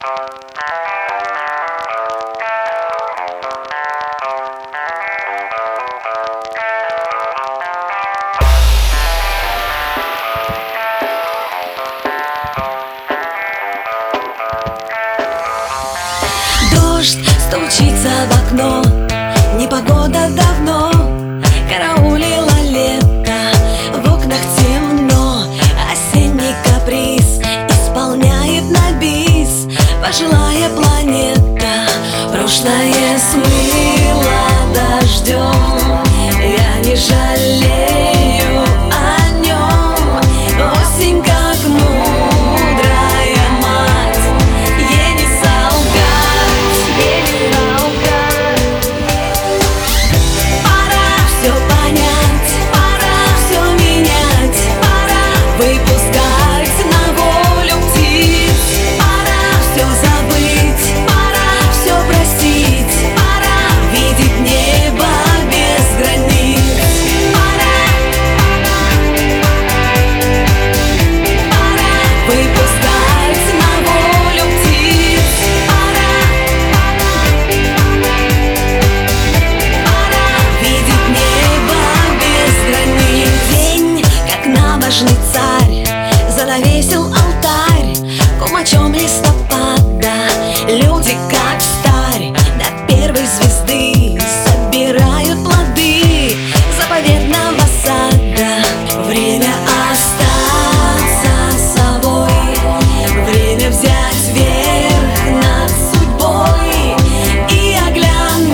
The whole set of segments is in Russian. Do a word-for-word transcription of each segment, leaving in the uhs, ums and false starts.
Дождь стучится в окно, непогода давно караулила лето. В окнах темно, осенний каприз исполняет на бис пожилая планета. Прошлое смыло дождем, я не жалею о нем. Осень как мудрая мать, ей не солгать, ей не солгать. Пора все понять, пора все менять, пора выпускать на волю птиц, пора все забыть, пора все простить, пора видеть небо без границ. Выпускать на волю птиц, пора, пора видеть небо без границ. День, как набожный царь, занавесил алтарь кумачом листопада. Люди, как встарь, до первой звезды собирают плоды заповедного сада. Время остаться собой, время взять верх над судьбой и, оглянувшись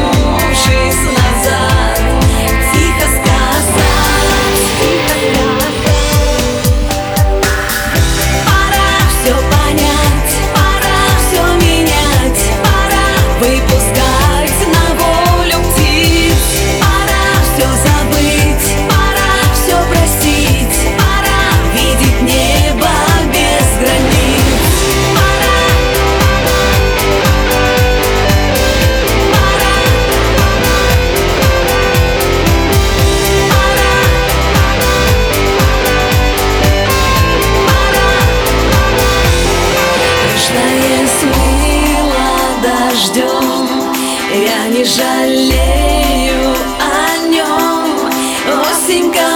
назад, тихо сказать, тихо сказать. Пора все понять, пора все менять, пора выпускать на волю птиц, пора все забыть, пора все простить, пора видеть небо без границ. Пора, прошлое смыло дождем, я не жалею о нем. Осень как